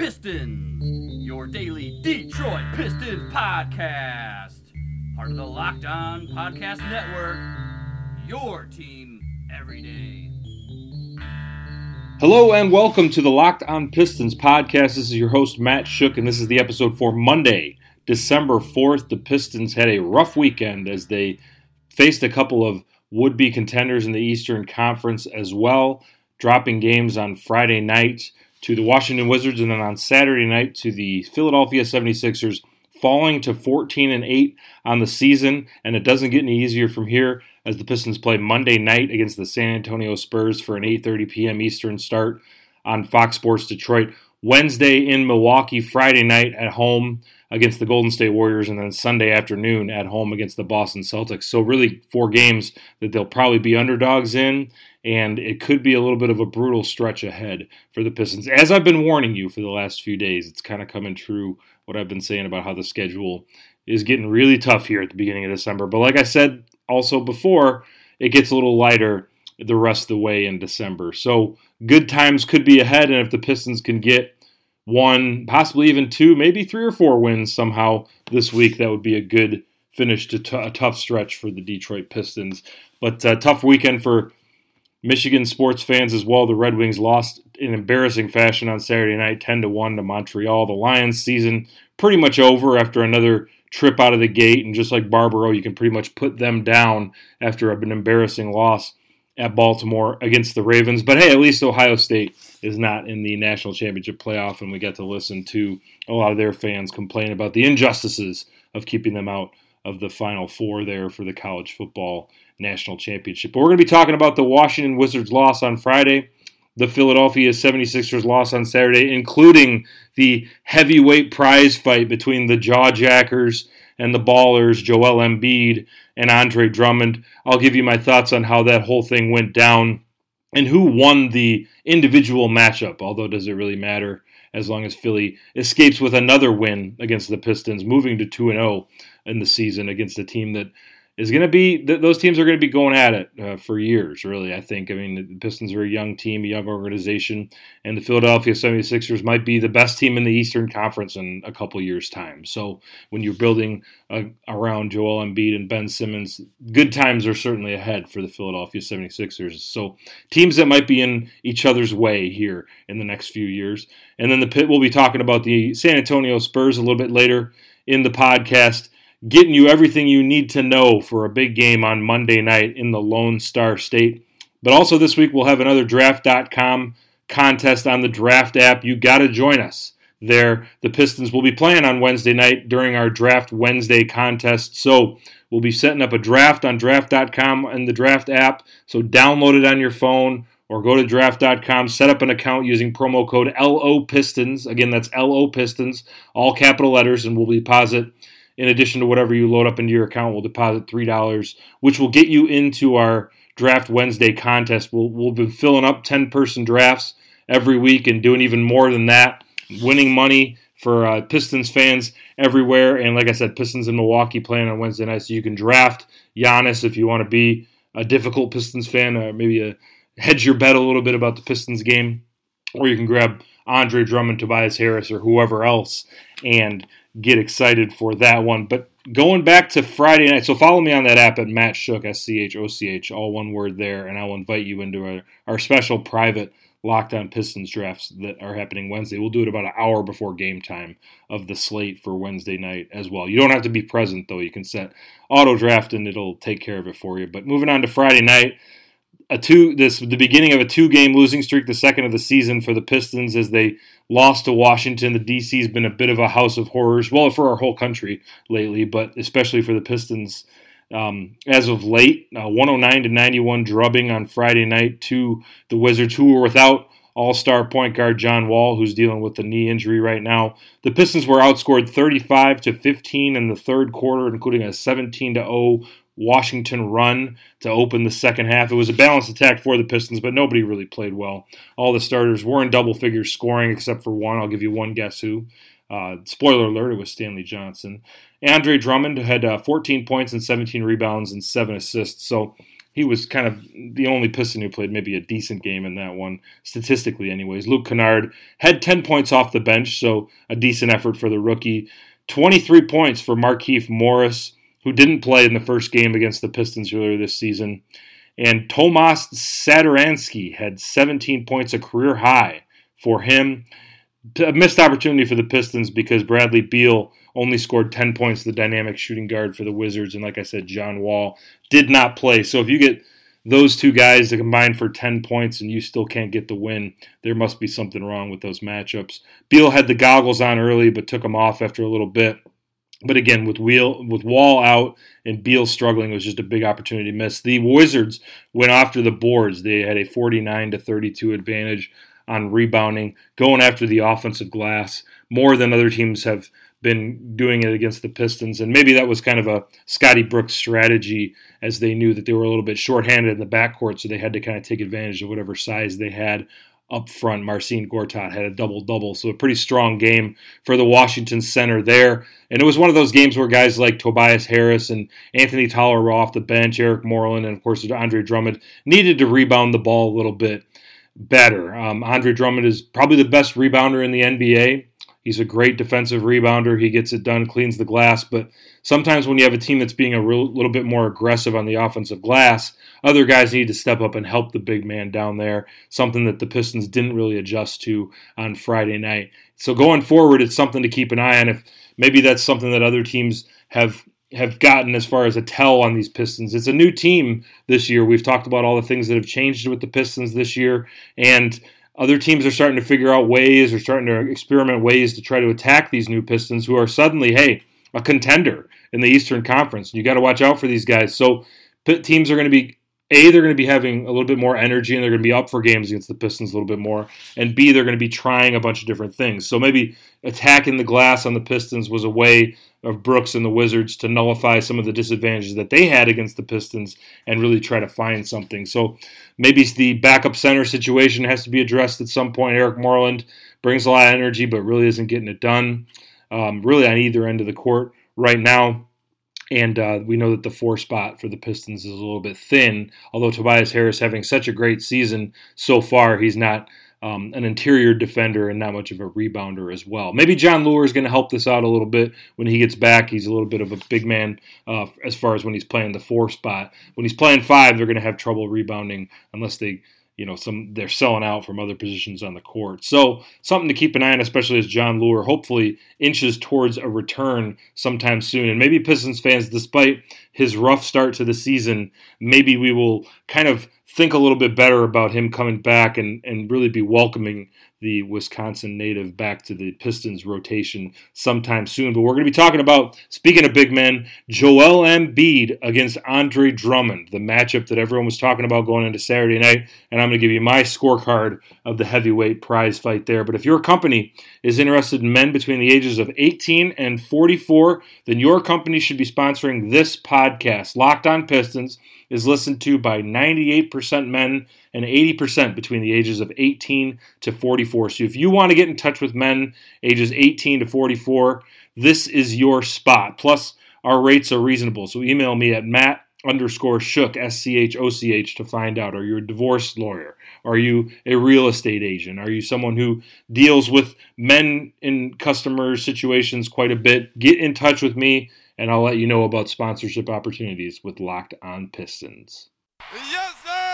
Pistons, your daily Detroit Pistons podcast. Part of the Locked On Podcast Network, your team every day. Hello and welcome to the Locked On Pistons podcast. This is your host, Matt Shook, and this is the episode for Monday, December 4th. The Pistons had a rough weekend as they faced a couple of would-be contenders in the Eastern Conference as well, dropping games on Friday night to the Washington Wizards and then on Saturday night to the Philadelphia 76ers, falling to 14-8 on the season, and it doesn't get any easier from here as the Pistons play Monday night against the San Antonio Spurs for an 8:30 p.m. Eastern start on Fox Sports Detroit. Wednesday in Milwaukee, Friday night at home against the Golden State Warriors, and then Sunday afternoon at home against the Boston Celtics. So really 4 games that they'll probably be underdogs in, and it could be a little bit of a brutal stretch ahead for the Pistons. As I've been warning you for the last few days, it's kind of coming true what I've been saying about how the schedule is getting really tough here at the beginning of December. But like I said also before, it gets a little lighter the rest of the way in December. So good times could be ahead, and if the Pistons can get 1, possibly even 2, maybe 3 or 4 wins somehow this week, that would be a good finish to a tough stretch for the Detroit Pistons. But a tough weekend for Michigan sports fans as well. The Red Wings lost in embarrassing fashion on Saturday night, 10-1 to Montreal. The Lions' season pretty much over after another trip out of the gate, and just like Barbaro, you can pretty much put them down after an embarrassing loss at Baltimore against the Ravens. But hey, at least Ohio State is not in the national championship playoff, and we get to listen to a lot of their fans complain about the injustices of keeping them out of the Final Four there for the college football national championship. But we're going to be talking about the Washington Wizards loss on Friday, the Philadelphia 76ers loss on Saturday, including the heavyweight prize fight between the Jawjackers and the Ballers, Joel Embiid and Andre Drummond. I'll give you my thoughts on how that whole thing went down and who won the individual matchup, although does it really matter as long as Philly escapes with another win against the Pistons, moving to 2-0 in the season against a team that is going to be, those teams are going to be going at it for years, really, I think. I mean, the Pistons are a young team, a young organization, and the Philadelphia 76ers might be the best team in the Eastern Conference in a couple years' time. So when you're building around Joel Embiid and Ben Simmons, good times are certainly ahead for the Philadelphia 76ers. So teams that might be in each other's way here in the next few years. And then we'll be talking about the San Antonio Spurs a little bit later in the podcast, getting you everything you need to know for a big game on Monday night in the Lone Star State. But also this week we'll have another Draft.com contest on the Draft app. You got to join us there. The Pistons will be playing on Wednesday night during our Draft Wednesday contest. So we'll be setting up a draft on Draft.com and the Draft app. So download it on your phone or go to Draft.com, set up an account using promo code LOPistons. Again, that's LOPistons, all capital letters, and we'll deposit, in addition to whatever you load up into your account, we'll deposit $3, which will get you into our Draft Wednesday contest. We'll be filling up 10-person drafts every week and doing even more than that, winning money for Pistons fans everywhere. And like I said, Pistons in Milwaukee playing on Wednesday night, so you can draft Giannis if you want to be a difficult Pistons fan, or maybe hedge your bet a little bit about the Pistons game, or you can grab Andre Drummond, Tobias Harris, or whoever else and get excited for that one. But going back to Friday night, so follow me on that app at Matt Shook, SCHOCH, all one word there, and I'll invite you into our special private Locked On Pistons drafts that are happening Wednesday. We'll do it about an hour before game time of the slate for Wednesday night as well. You don't have to be present, though. You can set auto draft, and it'll take care of it for you. But moving on to Friday night, the beginning of a 2-game losing streak, the second of the season for the Pistons as they lost to Washington. The DC's been a bit of a house of horrors, well, for our whole country lately, but especially for the Pistons as of late. 109-91 drubbing on Friday night to the Wizards, who were without all-star point guard John Wall, who's dealing with the knee injury right now. The Pistons were outscored 35-15 in the third quarter, including a 17-0 Washington run to open the second half. It was a balanced attack for the Pistons, but nobody really played well. All the starters were in double figures scoring except for one. I'll give you one guess who. Spoiler alert, it was Stanley Johnson. Andre Drummond had 14 points and 17 rebounds and 7 assists. So he was kind of the only Piston who played maybe a decent game in that one, statistically anyways. Luke Kennard had 10 points off the bench, so a decent effort for the rookie. 23 points for Markieff Morris, who didn't play in the first game against the Pistons earlier this season. And Tomas Satoransky had 17 points, a career high for him. A missed opportunity for the Pistons because Bradley Beal only scored 10 points, the dynamic shooting guard for the Wizards. And like I said, John Wall did not play. So if you get those two guys to combine for 10 points and you still can't get the win, there must be something wrong with those matchups. Beal had the goggles on early but took them off after a little bit. But again, with Wall out and Beal struggling, it was just a big opportunity missed. The Wizards went after the boards. They had a 49-32 advantage on rebounding, going after the offensive glass more than other teams have been doing it against the Pistons. And maybe that was kind of a Scotty Brooks strategy, as they knew that they were a little bit shorthanded in the backcourt, so they had to kind of take advantage of whatever size they had up front. Marcin Gortat had a double-double, so a pretty strong game for the Washington center there. And it was one of those games where guys like Tobias Harris and Anthony Tolliver were off the bench, Eric Moreland, and of course Andre Drummond needed to rebound the ball a little bit better. Andre Drummond is probably the best rebounder in the NBA. He's a great defensive rebounder. He gets it done, cleans the glass. But sometimes when you have a team that's being a little bit more aggressive on the offensive glass, other guys need to step up and help the big man down there, something that the Pistons didn't really adjust to on Friday night. So going forward, it's something to keep an eye on. If maybe that's something that other teams have gotten as far as a tell on these Pistons. It's a new team this year. We've talked about all the things that have changed with the Pistons this year, and other teams are starting to figure out ways or starting to experiment ways to try to attack these new Pistons who are suddenly, hey, a contender in the Eastern Conference. You got to watch out for these guys. So teams are going to be, A, they're going to be having a little bit more energy and they're going to be up for games against the Pistons a little bit more. And B, they're going to be trying a bunch of different things. So maybe attacking the glass on the Pistons was a way of Brooks and the Wizards to nullify some of the disadvantages that they had against the Pistons and really try to find something. So maybe the backup center situation has to be addressed at some point. Eric Moreland brings a lot of energy but really isn't getting it done really on either end of the court right now. And we know that the 4 spot for the Pistons is a little bit thin, although Tobias Harris having such a great season so far, he's not an interior defender and not much of a rebounder as well. Maybe John Lure is going to help this out a little bit when he gets back. He's a little bit of a big man as far as when he's playing the 4 spot. When he's playing 5, they're going to have trouble rebounding unless they're selling out from other positions on the court. So something to keep an eye on, especially as John Lure hopefully inches towards a return sometime soon. And maybe Pistons fans, despite his rough start to the season, maybe we will kind of think a little bit better about him coming back and really be welcoming the Wisconsin native back to the Pistons rotation sometime soon. But we're going to be talking about, speaking of big men, Joel Embiid against Andre Drummond, the matchup that everyone was talking about going into Saturday night. And I'm going to give you my scorecard of the heavyweight prize fight there. But if your company is interested in men between the ages of 18 and 44, then your company should be sponsoring this podcast. Locked On Pistons is listened to by 98% men and 80% between the ages of 18 to 44. So if you want to get in touch with men ages 18 to 44, this is your spot. Plus, our rates are reasonable. So email me at Matt_Schoch, SCHOCH, to find out. Are you a divorce lawyer? Are you a real estate agent? Are you someone who deals with men in customer situations quite a bit? Get in touch with me, and I'll let you know about sponsorship opportunities with Locked On Pistons. Yes,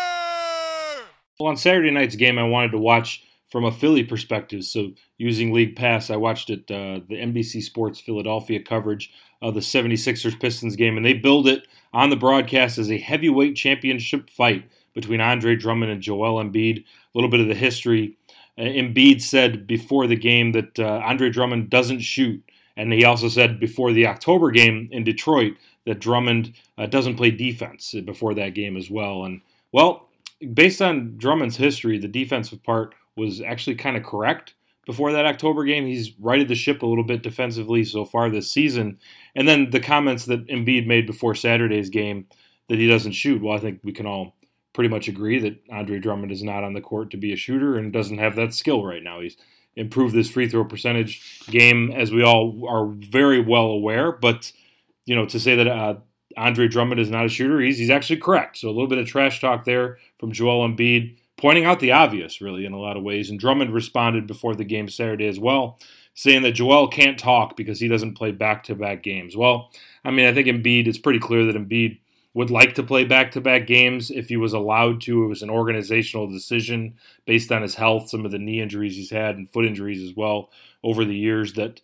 sir! Well, on Saturday night's game, I wanted to watch from a Philly perspective. So using League Pass, I watched it, the NBC Sports Philadelphia coverage of the 76ers Pistons game, and they billed it on the broadcast as a heavyweight championship fight between Andre Drummond and Joel Embiid. A little bit of the history. Embiid said before the game that Andre Drummond doesn't shoot. And he also said before the October game in Detroit that Drummond doesn't play defense before that game as well. And, well, based on Drummond's history, the defensive part was actually kind of correct before that October game. He's righted the ship a little bit defensively so far this season. And then the comments that Embiid made before Saturday's game that he doesn't shoot, well, I think we can all pretty much agree that Andre Drummond is not on the court to be a shooter and doesn't have that skill right now. He's improved this free throw percentage game, as we all are very well aware. But, to say that Andre Drummond is not a shooter, he's actually correct. So a little bit of trash talk there from Joel Embiid, pointing out the obvious, really, in a lot of ways. And Drummond responded before the game Saturday as well, saying that Joel can't talk because he doesn't play back-to-back games. Well, I mean, I think Embiid, it's pretty clear that Embiid would like to play back-to-back games if he was allowed to. It was an organizational decision based on his health, some of the knee injuries he's had and foot injuries as well over the years that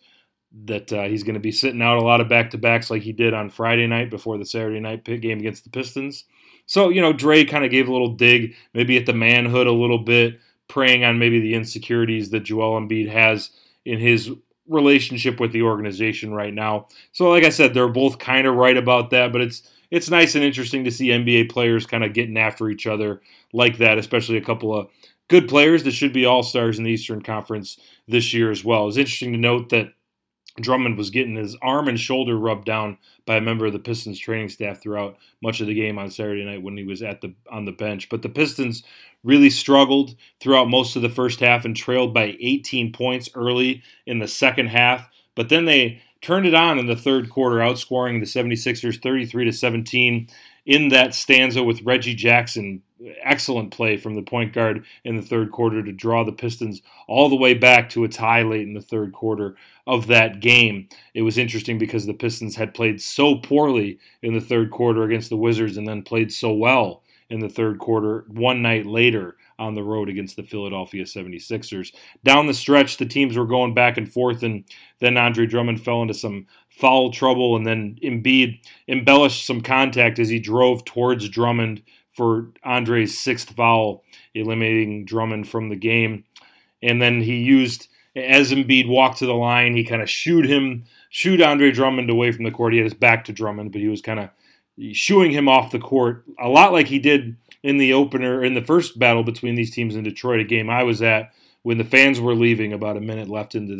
he's going to be sitting out a lot of back-to-backs like he did on Friday night before the Saturday night game against the Pistons. So, Dre kind of gave a little dig, maybe at the manhood a little bit, preying on maybe the insecurities that Joel Embiid has in his relationship with the organization right now. So, like I said, they're both kind of right about that, but it's nice and interesting to see NBA players kind of getting after each other like that, especially a couple of good players that should be all-stars in the Eastern Conference this year as well. It's interesting to note that Drummond was getting his arm and shoulder rubbed down by a member of the Pistons training staff throughout much of the game on Saturday night when he was on the bench. But the Pistons really struggled throughout most of the first half and trailed by 18 points early in the second half. But then they turned it on in the third quarter, outscoring the 76ers 33-17 in that stanza with Reggie Jackson. Excellent play from the point guard in the third quarter to draw the Pistons all the way back to a tie late in the third quarter of that game. It was interesting because the Pistons had played so poorly in the third quarter against the Wizards and then played so well in the third quarter one night later on the road against the Philadelphia 76ers. Down the stretch, the teams were going back and forth, and then Andre Drummond fell into some foul trouble, and then Embiid embellished some contact as he drove towards Drummond for Andre's sixth foul, eliminating Drummond from the game. And then he used, as Embiid walked to the line, he kind of shooed Andre Drummond away from the court. He had his back to Drummond, but he was kind of shooing him off the court, a lot like he did in the opener, in the first battle between these teams in Detroit, a game I was at when the fans were leaving, about a minute left in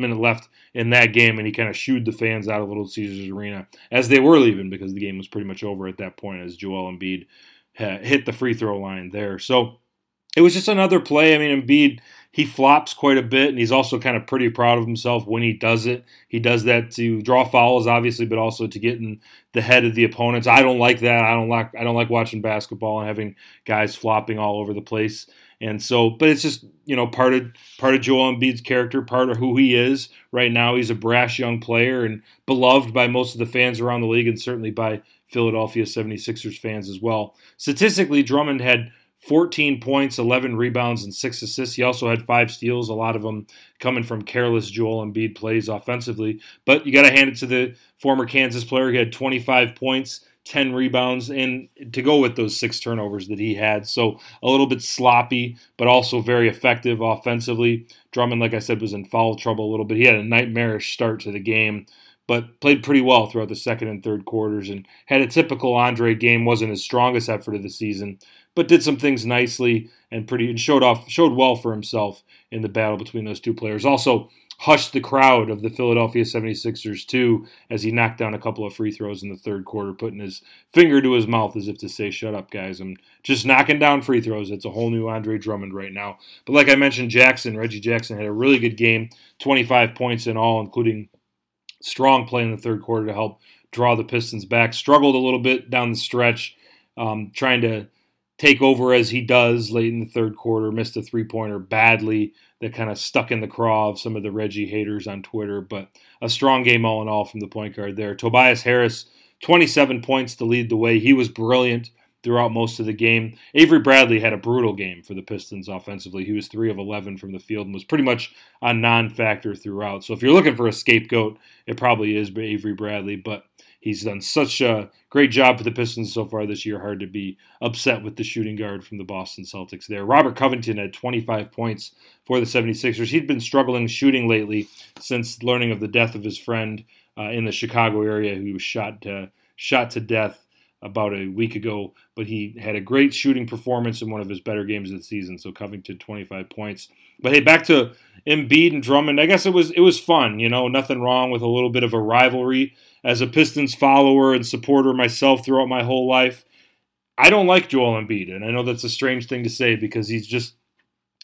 that game, and he kind of shooed the fans out of Little Caesars Arena as they were leaving because the game was pretty much over at that point as Joel Embiid hit the free throw line there. So it was just another play. I mean, Embiid, he flops quite a bit, and he's also kind of pretty proud of himself when he does it. He does that to draw fouls, obviously, but also to get in the head of the opponents. I don't like that. I don't like watching basketball and having guys flopping all over the place. And so, but it's just, part of Joel Embiid's character, part of who he is right now. He's a brash young player and beloved by most of the fans around the league and certainly by Philadelphia 76ers fans as well. Statistically, Drummond had 14 points, 11 rebounds, and 6 assists. He also had 5 steals, a lot of them coming from careless Joel Embiid plays offensively. But you got to hand it to the former Kansas player. He had 25 points, 10 rebounds, and to go with those 6 turnovers that he had. So a little bit sloppy, but also very effective offensively. Drummond, like I said, was in foul trouble a little bit. He had a nightmarish start to the game, but played pretty well throughout the second and third quarters and had a typical Andre game. Wasn't his strongest effort of the season, but did some things nicely and showed well for himself in the battle between those two players. Also hushed the crowd of the Philadelphia 76ers too as he knocked down a couple of free throws in the third quarter, putting his finger to his mouth as if to say, shut up, guys. I'm just knocking down free throws. It's a whole new Andre Drummond right now. But like I mentioned, Reggie Jackson had a really good game, 25 points in all, including strong play in the third quarter to help draw the Pistons back. Struggled a little bit down the stretch, trying to take over as he does late in the third quarter. Missed a three-pointer badly that kind of stuck in the craw of some of the Reggie haters on Twitter. But a strong game all in all from the point guard there. Tobias Harris, 27 points to lead the way. He was brilliant throughout most of the game. Avery Bradley had a brutal game for the Pistons offensively. He was 3 of 11 from the field and was pretty much a non-factor throughout. So if you're looking for a scapegoat, it probably is Avery Bradley, but he's done such a great job for the Pistons so far this year. Hard to be upset with the shooting guard from the Boston Celtics there. Robert Covington had 25 points for the 76ers. He'd been struggling shooting lately since learning of the death of his friend in the Chicago area who was shot to death about a week ago, but he had a great shooting performance in one of his better games of the season. So Covington, 25 points. But hey, back to Embiid and Drummond. I guess it was fun, nothing wrong with a little bit of a rivalry. As a Pistons follower and supporter myself throughout my whole life, I don't like Joel Embiid, and I know that's a strange thing to say because he's just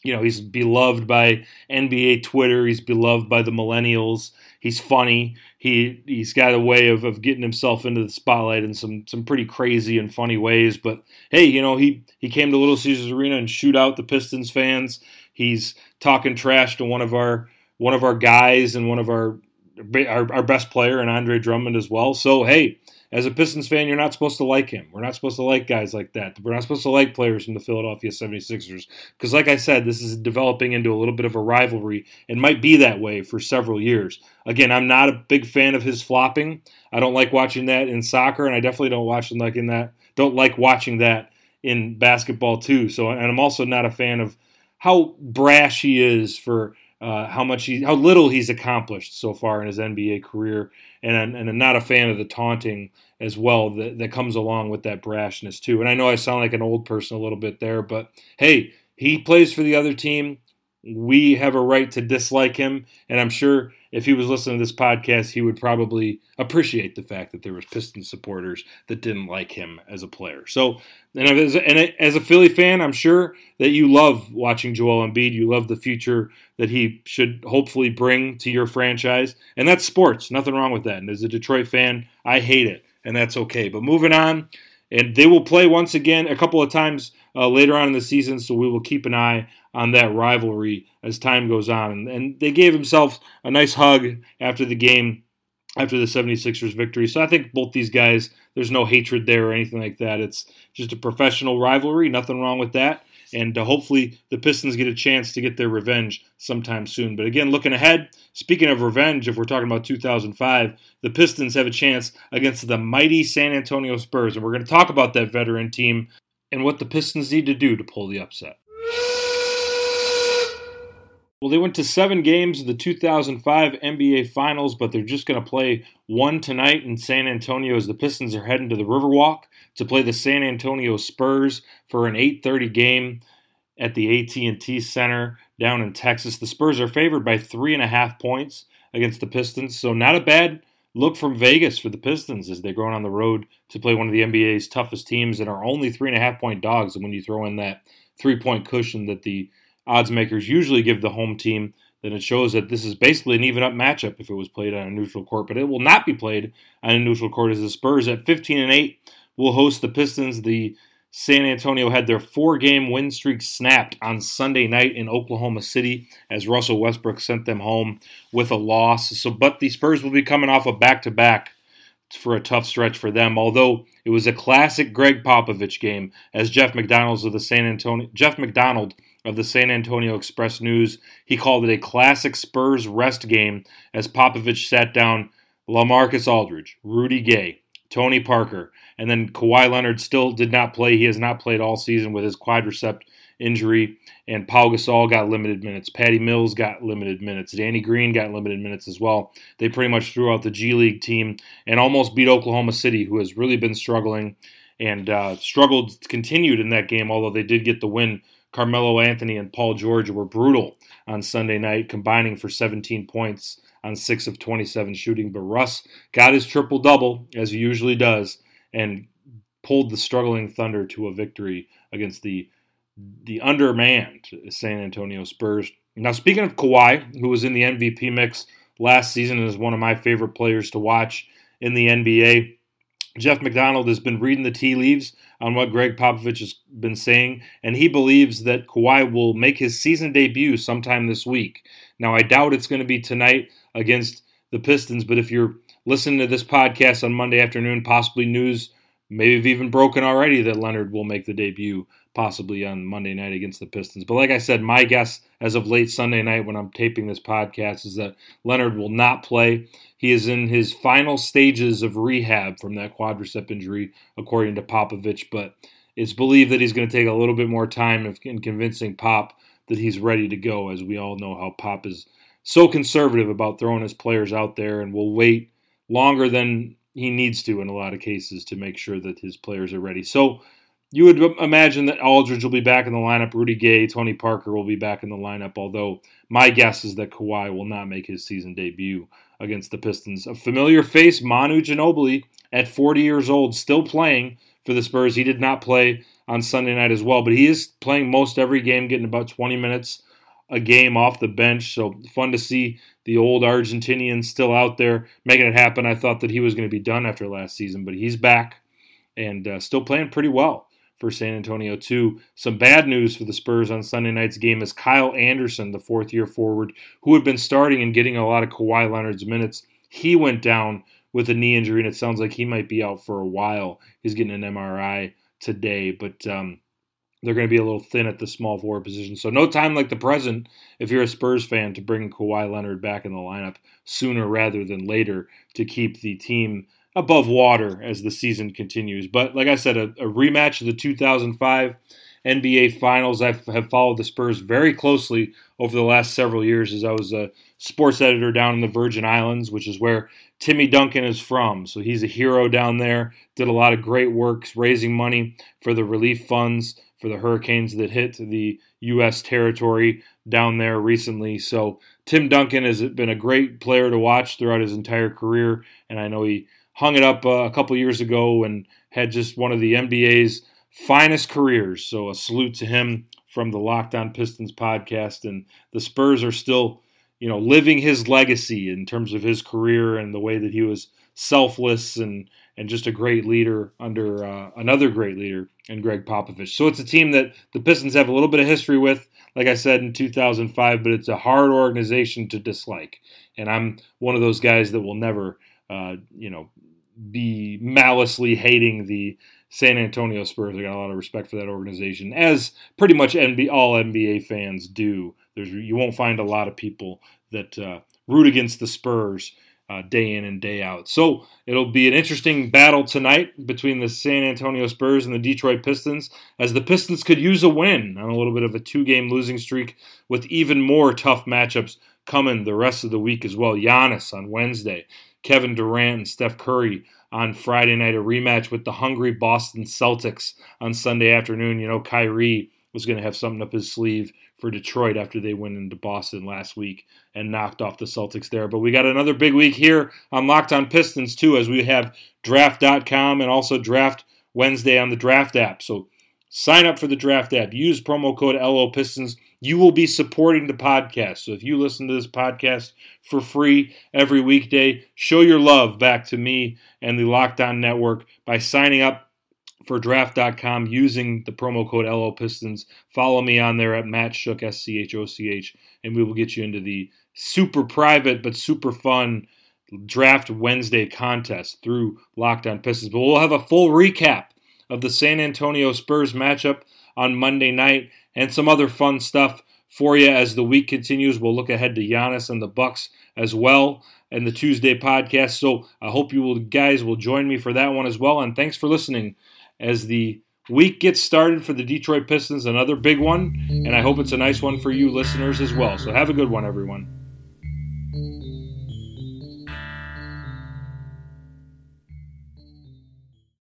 He's beloved by NBA Twitter. He's beloved by the millennials. He's funny. He's got a way of getting himself into the spotlight in some pretty crazy and funny ways. But hey, he came to Little Caesars Arena and shoot out the Pistons fans. He's talking trash to one of our guys and one of our best player, and Andre Drummond as well. So hey, as a Pistons fan, you're not supposed to like him. We're not supposed to like guys like that. We're not supposed to like players from the Philadelphia 76ers. Because like I said, this is developing into a little bit of a rivalry and might be that way for several years. Again, I'm not a big fan of his flopping. I don't like watching that in soccer, and I definitely don't like watching that in basketball too. So, and I'm also not a fan of how brash he is for how little he's accomplished so far in his NBA career, and I'm not a fan of the taunting as well that comes along with that brashness too. And I know I sound like an old person a little bit there, but hey, he plays for the other team. We have a right to dislike him, and I'm sure if he was listening to this podcast, he would probably appreciate the fact that there was Pistons supporters that didn't like him as a player. So, and as a Philly fan, I'm sure that you love watching Joel Embiid. You love the future that he should hopefully bring to your franchise, and that's sports. Nothing wrong with that. And as a Detroit fan, I hate it, and that's okay. But moving on, and they will play once again a couple of times later on in the season, so we will keep an eye on that rivalry as time goes on. And they gave themselves a nice hug after the game, after the 76ers victory. So I think both these guys, there's no hatred there or anything like that. It's just a professional rivalry, nothing wrong with that. And hopefully the Pistons get a chance to get their revenge sometime soon. But again, looking ahead, speaking of revenge, if we're talking about 2005, the Pistons have a chance against the mighty San Antonio Spurs. And we're going to talk about that veteran team and what the Pistons need to do to pull the upset. Well, they went to 7 games of the 2005 NBA Finals, but they're just going to play one tonight in San Antonio as the Pistons are heading to the Riverwalk to play the San Antonio Spurs for an 8:30 game at the AT&T Center down in Texas. The Spurs are favored by 3.5 points against the Pistons, so not a bad look from Vegas for the Pistons as they're going on the road to play one of the NBA's toughest teams and are only 3.5-point dogs. And when you throw in that 3-point cushion that the odds makers usually give the home team, then it shows that this is basically an even-up matchup if it was played on a neutral court. But it will not be played on a neutral court as the Spurs at 15-8 will host the Pistons. The San Antonio had their 4-game win streak snapped on Sunday night in Oklahoma City as Russell Westbrook sent them home with a loss. But the Spurs will be coming off a back-to-back for a tough stretch for them, although it was a classic Greg Popovich game as Jeff McDonald of the San Antonio Express News, he called it a classic Spurs rest game as Popovich sat down LaMarcus Aldridge, Rudy Gay, Tony Parker, and then Kawhi Leonard still did not play. He has not played all season with his quadricep injury, and Pau Gasol got limited minutes. Patty Mills got limited minutes. Danny Green got limited minutes as well. They pretty much threw out the G League team and almost beat Oklahoma City, who has really been struggling and continued in that game, although they did get the win. Carmelo Anthony and Paul George were brutal on Sunday night, combining for 17 points on 6 of 27 shooting. But Russ got his triple-double, as he usually does, and pulled the struggling Thunder to a victory against the undermanned San Antonio Spurs. Now, speaking of Kawhi, who was in the MVP mix last season and is one of my favorite players to watch in the NBA, Jeff McDonald has been reading the tea leaves on what Greg Popovich has been saying, and he believes that Kawhi will make his season debut sometime this week. Now, I doubt it's going to be tonight against the Pistons, but if you're listening to this podcast on Monday afternoon, possibly news may have even broken already that Leonard will make the debut possibly on Monday night against the Pistons. But like I said, my guess as of late Sunday night when I'm taping this podcast is that Leonard will not play. He is in his final stages of rehab from that quadricep injury, according to Popovich, but it's believed that he's going to take a little bit more time in convincing Pop that he's ready to go, as we all know how Pop is so conservative about throwing his players out there and will wait longer than he needs to in a lot of cases to make sure that his players are ready. So you would imagine that Aldridge will be back in the lineup, Rudy Gay, Tony Parker will be back in the lineup, although my guess is that Kawhi will not make his season debut against the Pistons. A familiar face, Manu Ginobili, at 40 years old, still playing for the Spurs. He did not play on Sunday night as well. But he is playing most every game, getting about 20 minutes a game off the bench. So fun to see the old Argentinian still out there making it happen. I thought that he was going to be done after last season, but he's back and still playing pretty well for San Antonio too. Some bad news for the Spurs on Sunday night's game is Kyle Anderson, the fourth-year forward, who had been starting and getting a lot of Kawhi Leonard's minutes. He went down with a knee injury, and it sounds like he might be out for a while. He's getting an MRI today, but they're going to be a little thin at the small forward position. So no time like the present if you're a Spurs fan to bring Kawhi Leonard back in the lineup sooner rather than later to keep the team above water as the season continues. But like I said, a rematch of the 2005 NBA Finals. I have followed the Spurs very closely over the last several years as I was a sports editor down in the Virgin Islands, which is where Timmy Duncan is from. So he's a hero down there, did a lot of great work raising money for the relief funds for the hurricanes that hit the U.S. territory down there recently. So Tim Duncan has been a great player to watch throughout his entire career, and I know he hung it up a couple years ago and had just one of the NBA's finest careers. So a salute to him from the Locked On Pistons podcast. And the Spurs are still, living his legacy in terms of his career and the way that he was selfless and just a great leader under another great leader in Greg Popovich. So it's a team that the Pistons have a little bit of history with, like I said, in 2005, but it's a hard organization to dislike. And I'm one of those guys that will never, be maliciously hating the San Antonio Spurs. I got a lot of respect for that organization, as pretty much all NBA fans do. You won't find a lot of people that root against the Spurs day in and day out. So it'll be an interesting battle tonight between the San Antonio Spurs and the Detroit Pistons, as the Pistons could use a win on a little bit of a 2-game losing streak, with even more tough matchups coming the rest of the week as well. Giannis on Wednesday, Kevin Durant and Steph Curry on Friday night, a rematch with the hungry Boston Celtics on Sunday afternoon. Kyrie was going to have something up his sleeve for Detroit after they went into Boston last week and knocked off the Celtics there. But we got another big week here on Locked On Pistons too, as we have Draft.com and also Draft Wednesday on the Draft app. So sign up for the Draft app. Use promo code LOPistons. You will be supporting the podcast. So if you listen to this podcast for free every weekday, show your love back to me and the Locked On Network by signing up for Draft.com using the promo code LOPistons. Follow me on there at Matt Shook, SCHOCH, and we will get you into the super private but super fun Draft Wednesday contest through Locked On Pistons. But we'll have a full recap of the San Antonio Spurs matchup on Monday night and some other fun stuff for you as the week continues. We'll look ahead to Giannis and the Bucks as well in the Tuesday podcast. So I hope you guys will join me for that one as well. And thanks for listening as the week gets started for the Detroit Pistons, another big one. And I hope it's a nice one for you listeners as well. So have a good one, everyone.